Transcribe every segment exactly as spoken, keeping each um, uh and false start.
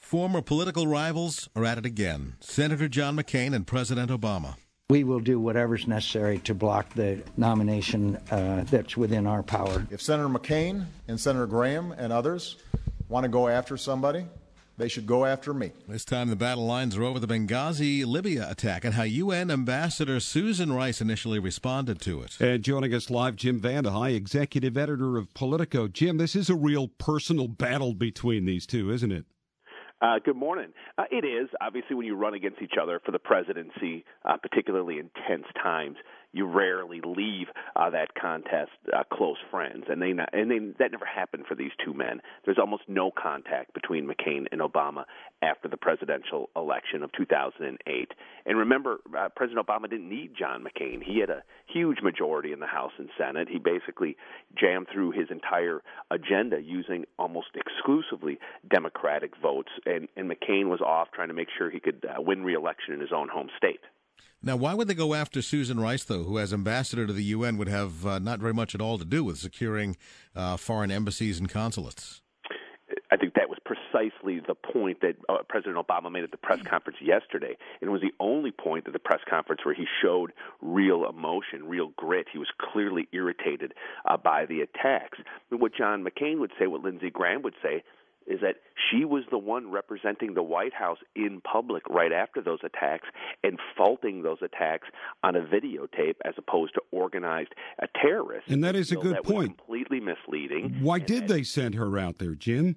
Former political rivals are at it again. Senator John McCain and President Obama. We will do whatever's necessary to block the nomination uh, that's within our power. If Senator McCain and Senator Graham and others want to go after somebody, they should go after me. This time the battle lines are over the Benghazi, Libya attack and how U N Ambassador Susan Rice initially responded to it. And joining us live, Jim Vandehei, executive editor of Politico. Jim, this is a real personal battle between these two, isn't it? Uh, good morning. Uh, it is. Obviously, when you run against each other for the presidency, uh, particularly in tense times, you rarely leave uh, that contest uh, close friends, and they not, and they, that never happened for these two men. There's almost no contact between McCain and Obama after the presidential election of two thousand eight. And remember, uh, President Obama didn't need John McCain. He had a huge majority in the House and Senate. He basically jammed through his entire agenda using almost exclusively Democratic votes, and, and McCain was off trying to make sure he could uh, win re-election in his own home state. Now, why would they go after Susan Rice, though, who as ambassador to the U N would have uh, not very much at all to do with securing uh, foreign embassies and consulates? I think that was precisely the point that uh, President Obama made at the press conference yesterday. And it was the only point at the press conference where he showed real emotion, real grit. He was clearly irritated uh, by the attacks. And what John McCain would say, what Lindsey Graham would say, is that she was the one representing the White House in public right after those attacks and faulting those attacks on a videotape as opposed to organized uh, terrorists. And that is a so good that point. Was completely misleading. Why and did that, they send her out there, Jim?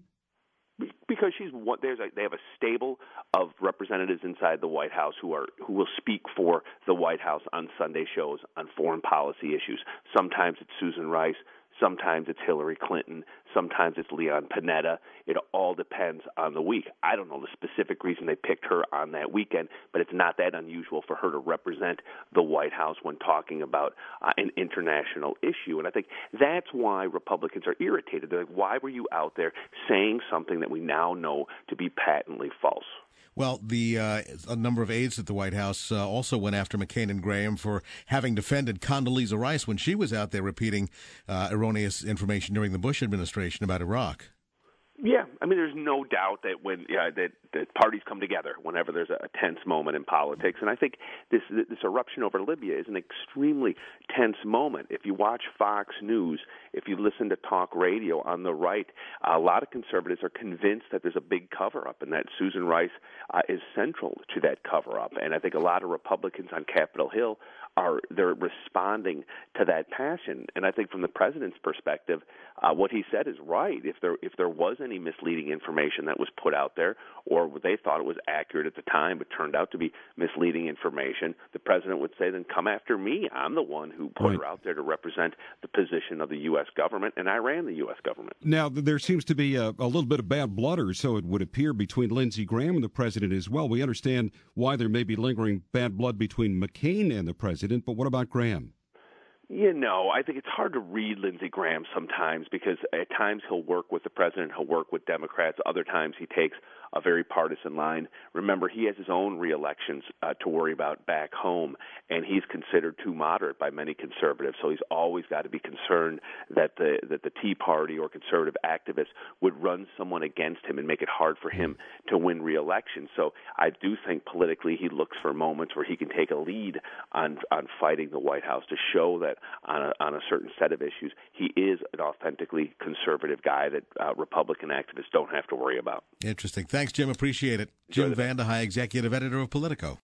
Because she's one, there's a, they have a stable of representatives inside the White House who are who will speak for the White House on Sunday shows on foreign policy issues. Sometimes it's Susan Rice. Sometimes it's Hillary Clinton. Sometimes it's Leon Panetta. It all depends on the week. I don't know the specific reason they picked her on that weekend, but it's not that unusual for her to represent the White House when talking about uh, an international issue. And I think that's why Republicans are irritated. They're like, why were you out there saying something that we now know to be patently false? Well, the uh, a number of aides at the White House uh, also went after McCain and Graham for having defended Condoleezza Rice when she was out there repeating uh, erroneous information during the Bush administration about Iraq. Yeah, I mean, there's no doubt that when uh, that, that parties come together whenever there's a tense moment in politics, and I think this this eruption over Libya is an extremely tense moment. If you watch Fox News, if you listen to talk radio on the right, a lot of conservatives are convinced that there's a big cover-up and that Susan Rice uh, is central to that cover-up. And I think a lot of Republicans on Capitol Hill are they're responding to that passion. And I think from the president's perspective, uh, what he said is right. If there if there was any misleading information that was put out there, or they thought it was accurate at the time but turned out to be misleading information, the president would say, then come after me. I'm the one who put right. her out there to represent the position of the U S government, and I ran the U S government. Now, there seems to be a, a little bit of bad blood, or so it would appear, between Lindsey Graham and the president as well. We understand why there may be lingering bad blood between McCain and the president, but what about Graham? You know, I think it's hard to read Lindsey Graham sometimes because at times he'll work with the president, he'll work with Democrats. Other times he takes a very partisan line. Remember, he has his own re-elections uh, to worry about back home, and he's considered too moderate by many conservatives. So he's always got to be concerned that the that the Tea Party or conservative activists would run someone against him and make it hard for him to win re-election. So I do think politically he looks for moments where he can take a lead on on fighting the White House to show that on a, on a certain set of issues he is an authentically conservative guy that uh, Republican activists don't have to worry about. Interesting. Thanks, Jim. Appreciate it. Jim Vandehei, executive editor of Politico.